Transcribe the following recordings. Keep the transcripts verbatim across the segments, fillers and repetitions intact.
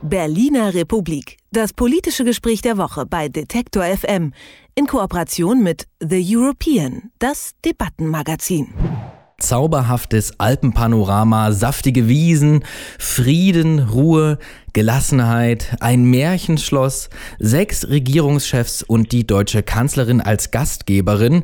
Berliner Republik. Das politische Gespräch der Woche bei Detektor F M in Kooperation mit The European, das Debattenmagazin. Zauberhaftes Alpenpanorama, saftige Wiesen, Frieden, Ruhe, Gelassenheit, ein Märchenschloss, sechs Regierungschefs und die deutsche Kanzlerin als Gastgeberin.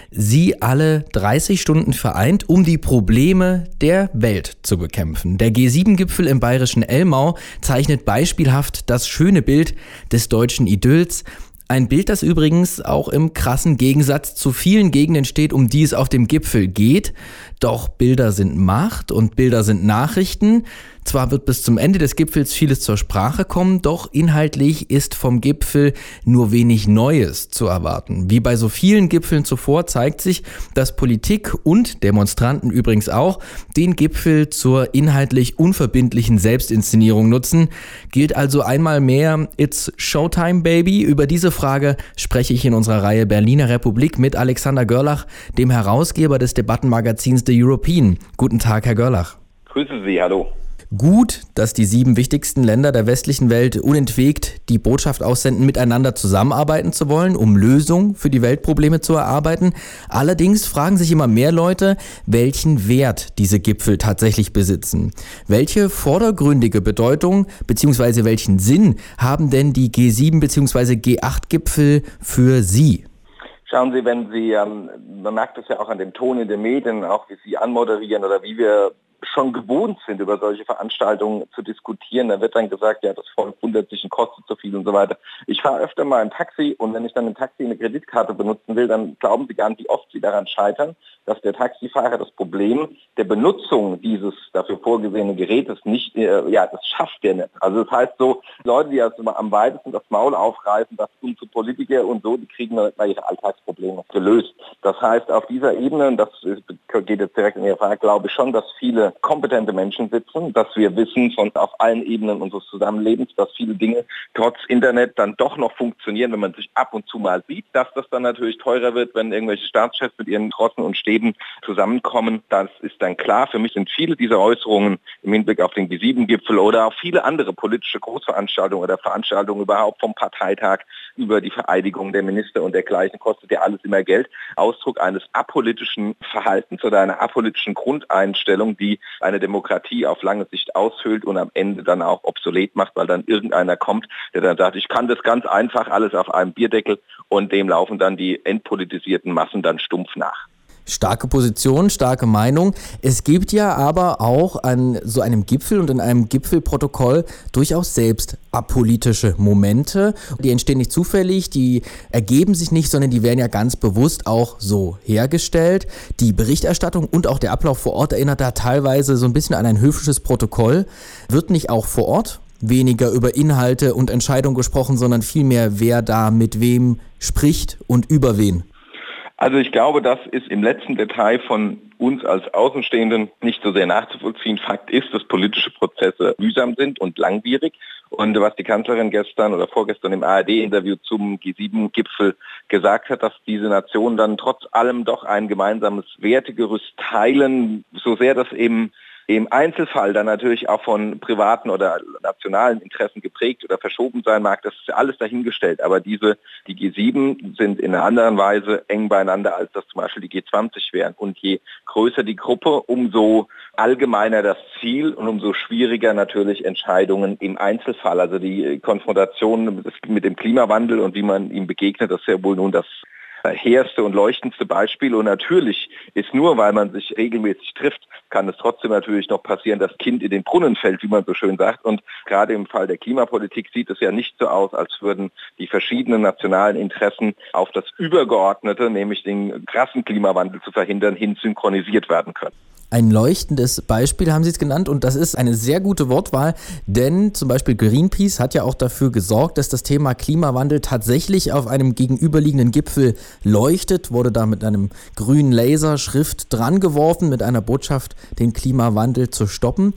Sie alle dreißig Stunden vereint, um die Probleme der Welt zu bekämpfen. Der G sieben Gipfel im bayerischen Elmau zeichnet beispielhaft das schöne Bild des deutschen Idylls. Ein Bild, das übrigens auch im krassen Gegensatz zu vielen Gegenden steht, um die es auf dem Gipfel geht. Doch Bilder sind Macht und Bilder sind Nachrichten. Zwar wird bis zum Ende des Gipfels vieles zur Sprache kommen, doch inhaltlich ist vom Gipfel nur wenig Neues zu erwarten. Wie bei so vielen Gipfeln zuvor zeigt sich, dass Politik und Demonstranten übrigens auch den Gipfel zur inhaltlich unverbindlichen Selbstinszenierung nutzen. Gilt also einmal mehr, it's Showtime, baby. Über diese Frage spreche ich in unserer Reihe Berliner Republik mit Alexander Görlach, dem Herausgeber des Debattenmagazins The European. Guten Tag, Herr Görlach. Grüße Sie, hallo. Gut, dass die sieben wichtigsten Länder der westlichen Welt unentwegt die Botschaft aussenden, miteinander zusammenarbeiten zu wollen, um Lösungen für die Weltprobleme zu erarbeiten. Allerdings fragen sich immer mehr Leute, welchen Wert diese Gipfel tatsächlich besitzen. Welche vordergründige Bedeutung bzw. welchen Sinn haben denn die G sieben bzw. G acht Gipfel für Sie? Schauen Sie, wenn Sie, ähm, man merkt es ja auch an dem Ton in den Medien, auch wie Sie anmoderieren oder wie wir schon gewohnt sind, über solche Veranstaltungen zu diskutieren, da wird dann gesagt, ja, das Volk wundert sich und kostet so viel und so weiter. Ich fahre öfter mal im Taxi und wenn ich dann im Taxi eine Kreditkarte benutzen will, dann glauben Sie gar nicht, wie oft Sie daran scheitern, dass der Taxifahrer das Problem der Benutzung dieses dafür vorgesehenen Gerätes nicht, äh, ja, das schafft er nicht. Also das heißt so, Leute, die also am weitesten das Maul aufreißen, das sind zu Politiker und so, die kriegen dann ihre Alltagsprobleme gelöst. Das heißt, auf dieser Ebene, und das geht jetzt direkt in Ihre Frage, glaube ich schon, dass viele kompetente Menschen sitzen, dass wir wissen von auf allen Ebenen unseres Zusammenlebens, dass viele Dinge trotz Internet dann doch noch funktionieren, wenn man sich ab und zu mal sieht, dass das dann natürlich teurer wird, wenn irgendwelche Staatschefs mit ihren Trossen und Stäben zusammenkommen. Das ist dann klar. Für mich sind viele dieser Äußerungen im Hinblick auf den G sieben Gipfel oder auf viele andere politische Großveranstaltungen oder Veranstaltungen überhaupt vom Parteitag über die Vereidigung der Minister und dergleichen, kostet ja alles immer Geld, Ausdruck eines apolitischen Verhaltens oder einer apolitischen Grundeinstellung, die eine Demokratie auf lange Sicht aushöhlt und am Ende dann auch obsolet macht, weil dann irgendeiner kommt, der dann sagt, ich kann das ganz einfach alles auf einem Bierdeckel und dem laufen dann die entpolitisierten Massen dann stumpf nach. Starke Position, starke Meinung. Es gibt ja aber auch an so einem Gipfel und in einem Gipfelprotokoll durchaus selbst apolitische Momente. Die entstehen nicht zufällig, die ergeben sich nicht, sondern die werden ja ganz bewusst auch so hergestellt. Die Berichterstattung und auch der Ablauf vor Ort erinnert da teilweise so ein bisschen an ein höfisches Protokoll. Wird nicht auch vor Ort weniger über Inhalte und Entscheidungen gesprochen, sondern vielmehr, wer da mit wem spricht und über wen? Also ich glaube, das ist im letzten Detail von uns als Außenstehenden nicht so sehr nachzuvollziehen. Fakt ist, dass politische Prozesse mühsam sind und langwierig. Und was die Kanzlerin gestern oder vorgestern im A R D-Interview zum G sieben Gipfel gesagt hat, dass diese Nationen dann trotz allem doch ein gemeinsames Wertegerüst teilen, so sehr das eben im Einzelfall dann natürlich auch von privaten oder nationalen Interessen geprägt oder verschoben sein mag, das ist ja alles dahingestellt. Aber diese, die G sieben sind in einer anderen Weise eng beieinander, als das zum Beispiel die G zwanzig wären. Und je größer die Gruppe, umso allgemeiner das Ziel und umso schwieriger natürlich Entscheidungen im Einzelfall. Also die Konfrontation mit dem Klimawandel und wie man ihm begegnet, das ist ja wohl nun das hehrste und leuchtendste Beispiel. Und natürlich ist nur, weil man sich regelmäßig trifft, kann es trotzdem natürlich noch passieren, dass Kind in den Brunnen fällt, wie man so schön sagt. Und gerade im Fall der Klimapolitik sieht es ja nicht so aus, als würden die verschiedenen nationalen Interessen auf das Übergeordnete, nämlich den krassen Klimawandel zu verhindern, hin synchronisiert werden können. Ein leuchtendes Beispiel haben Sie es genannt und das ist eine sehr gute Wortwahl, denn zum Beispiel Greenpeace hat ja auch dafür gesorgt, dass das Thema Klimawandel tatsächlich auf einem gegenüberliegenden Gipfel leuchtet, wurde da mit einem grünen Laserschrift dran geworfen, mit einer Botschaft, den Klimawandel zu stoppen.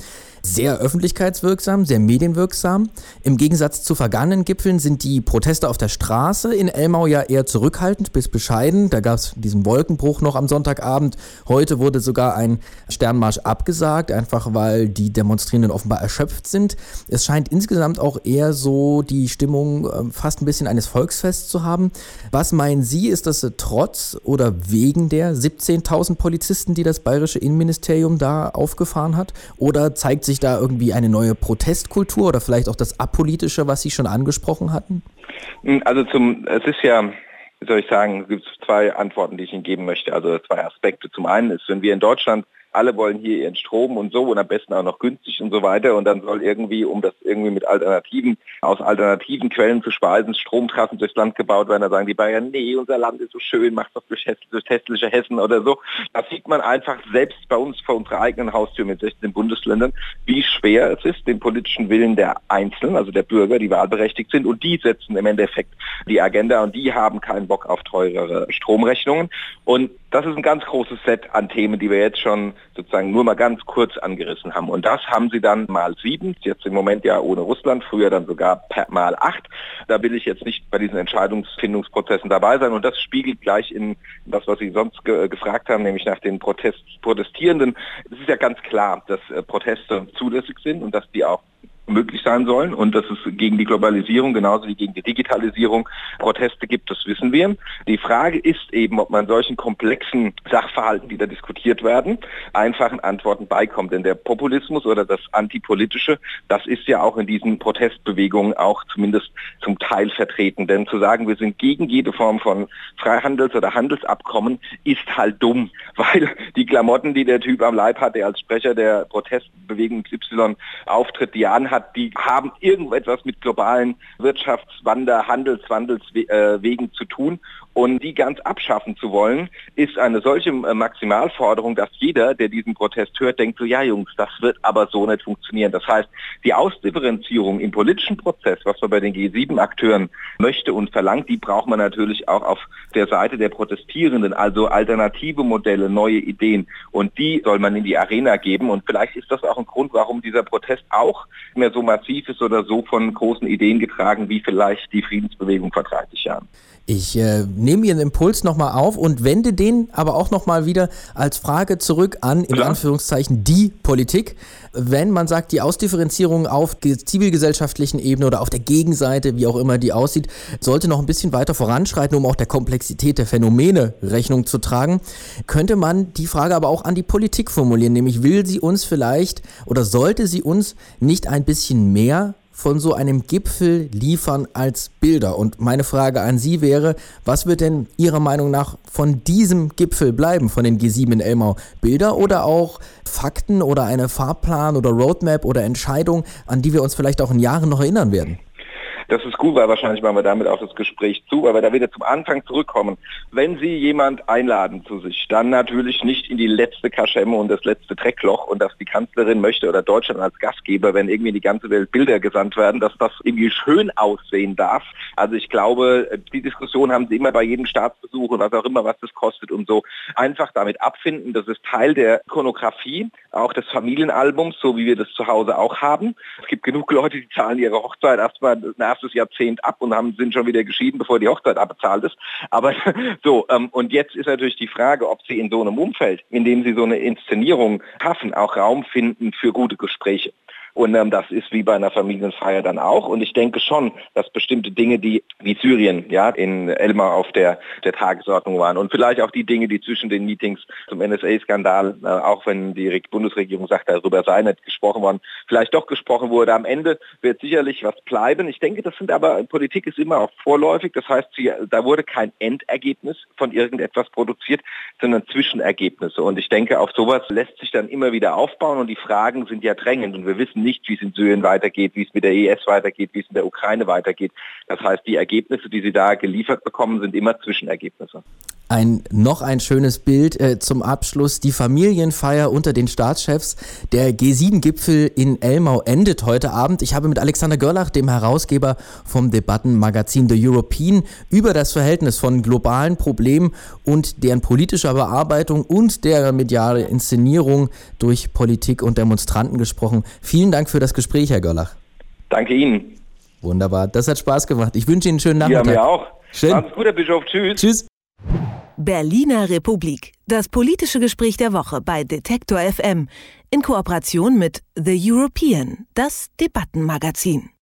sehr öffentlichkeitswirksam, sehr medienwirksam. Im Gegensatz zu vergangenen Gipfeln sind die Proteste auf der Straße in Elmau ja eher zurückhaltend bis bescheiden. Da gab es diesen Wolkenbruch noch am Sonntagabend. Heute wurde sogar ein Sternmarsch abgesagt, einfach weil die Demonstrierenden offenbar erschöpft sind. Es scheint insgesamt auch eher so die Stimmung äh, fast ein bisschen eines Volksfests zu haben. Was meinen Sie, ist das trotz oder wegen der siebzehntausend Polizisten, die das bayerische Innenministerium da aufgefahren hat? Oder zeigt sich da irgendwie eine neue Protestkultur oder vielleicht auch das Apolitische, was Sie schon angesprochen hatten? Also zum, es ist ja, wie soll ich sagen, es gibt zwei Antworten, die ich Ihnen geben möchte, also zwei Aspekte. Zum einen ist, wenn wir in Deutschland alle wollen hier ihren Strom und so und am besten auch noch günstig und so weiter und dann soll irgendwie, um das irgendwie mit Alternativen, aus alternativen Quellen zu speisen, Stromtrassen durchs Land gebaut werden. Da sagen die Bayern, nee, unser Land ist so schön, macht das durch, durch hässliche Hessen oder so. Da sieht man einfach selbst bei uns vor unserer eigenen Haustür mit sechzehn Bundesländern, wie schwer es ist, den politischen Willen der Einzelnen, also der Bürger, die wahlberechtigt sind, und die setzen im Endeffekt die Agenda und die haben keinen Bock auf teurere Stromrechnungen. Und das ist ein ganz großes Set an Themen, die wir jetzt schon sozusagen nur mal ganz kurz angerissen haben. Und das haben sie dann mal sieben, jetzt im Moment ja ohne Russland, früher dann sogar per mal acht. Da will ich jetzt nicht bei diesen Entscheidungsfindungsprozessen dabei sein. Und das spiegelt gleich in das, was Sie sonst ge- gefragt haben, nämlich nach den Protest- Protestierenden. Es ist ja ganz klar, dass äh, Proteste zulässig sind und dass die auch möglich sein sollen und dass es gegen die Globalisierung genauso wie gegen die Digitalisierung Proteste gibt, das wissen wir. Die Frage ist eben, ob man solchen komplexen Sachverhalten, die da diskutiert werden, einfachen Antworten beikommt. Denn der Populismus oder das Antipolitische, das ist ja auch in diesen Protestbewegungen auch zumindest zum Teil vertreten. Denn zu sagen, wir sind gegen jede Form von Freihandels- oder Handelsabkommen, ist halt dumm, weil die Klamotten, die der Typ am Leib hat, der als Sprecher der Protestbewegung Y auftritt, die er anhat, die haben irgendetwas mit globalen Wirtschaftswander-, Handelswandelswegen zu tun. Und die ganz abschaffen zu wollen, ist eine solche Maximalforderung, dass jeder, der diesen Protest hört, denkt so, ja Jungs, das wird aber so nicht funktionieren. Das heißt, die Ausdifferenzierung im politischen Prozess, was man bei den G sieben Akteuren möchte und verlangt, die braucht man natürlich auch auf der Seite der Protestierenden, also alternative Modelle, neue Ideen. Und die soll man in die Arena geben. Und vielleicht ist das auch ein Grund, warum dieser Protest auch mehr so massiv ist oder so von großen Ideen getragen, wie vielleicht die Friedensbewegung vor dreißig Jahren. Ich äh, nehme Ihren Impuls nochmal auf und wende den aber auch nochmal wieder als Frage zurück an, in Anführungszeichen, die Politik. Wenn man sagt, die Ausdifferenzierung auf der zivilgesellschaftlichen Ebene oder auf der Gegenseite, wie auch immer die aussieht, sollte noch ein bisschen weiter voranschreiten, um auch der Komplexität der Phänomene Rechnung zu tragen, könnte man die Frage aber auch an die Politik formulieren, nämlich will sie uns vielleicht oder sollte sie uns nicht ein bisschen mehr von so einem Gipfel liefern als Bilder? Und meine Frage an Sie wäre, was wird denn Ihrer Meinung nach von diesem Gipfel bleiben, von den G sieben in Elmau? Bilder oder auch Fakten oder eine Fahrplan oder Roadmap oder Entscheidung, an die wir uns vielleicht auch in Jahren noch erinnern werden? Das ist gut, weil wahrscheinlich machen wir damit auch das Gespräch zu, aber da wieder zum Anfang zurückkommen. Wenn Sie jemand einladen zu sich, dann natürlich nicht in die letzte Kaschemme und das letzte Dreckloch und dass die Kanzlerin möchte oder Deutschland als Gastgeber, wenn irgendwie in die ganze Welt Bilder gesandt werden, dass das irgendwie schön aussehen darf. Also ich glaube, die Diskussion haben Sie immer bei jedem Staatsbesuch und was auch immer, was das kostet und so, einfach damit abfinden. Das ist Teil der Ikonografie, auch des Familienalbums, so wie wir das zu Hause auch haben. Es gibt genug Leute, die zahlen ihre Hochzeit erstmal ein erstes Jahrzehnt ab und haben, sind schon wieder geschieden, bevor die Hochzeit abbezahlt ist. Aber so, ähm, und jetzt ist natürlich die Frage, ob Sie in so einem Umfeld, in dem Sie so eine Inszenierung schaffen, auch Raum finden für gute Gespräche. Und ähm, das ist wie bei einer Familienfeier dann auch. Und ich denke schon, dass bestimmte Dinge, die wie Syrien, ja, in Elmau auf der, der Tagesordnung waren und vielleicht auch die Dinge, die zwischen den Meetings zum N S A-Skandal, äh, auch wenn die Re- Bundesregierung sagt, darüber sei nicht gesprochen worden, vielleicht doch gesprochen wurde. Am Ende wird sicherlich was bleiben. Ich denke, das sind aber, Politik ist immer auch vorläufig. Das heißt, sie, da wurde kein Endergebnis von irgendetwas produziert, sondern Zwischenergebnisse. Und ich denke, auf sowas lässt sich dann immer wieder aufbauen. Und die Fragen sind ja drängend. Und wir wissen nicht, wie es in Syrien weitergeht, wie es mit der I S weitergeht, wie es in der Ukraine weitergeht. Das heißt, die Ergebnisse, die Sie da geliefert bekommen, sind immer Zwischenergebnisse. Ein noch ein schönes Bild äh, zum Abschluss. Die Familienfeier unter den Staatschefs. Der G sieben Gipfel in Elmau endet heute Abend. Ich habe mit Alexander Görlach, dem Herausgeber vom Debattenmagazin The European, über das Verhältnis von globalen Problemen und deren politischer Bearbeitung und der mediale Inszenierung durch Politik und Demonstranten gesprochen. Vielen Dank für das Gespräch, Herr Görlach. Danke Ihnen. Wunderbar, das hat Spaß gemacht. Ich wünsche Ihnen einen schönen Nachmittag. Ja, mir auch. Schön. Alles Gute, Herr Bischof. Tschüss. Tschüss. Berliner Republik. Das politische Gespräch der Woche bei Detektor F M in Kooperation mit The European, das Debattenmagazin.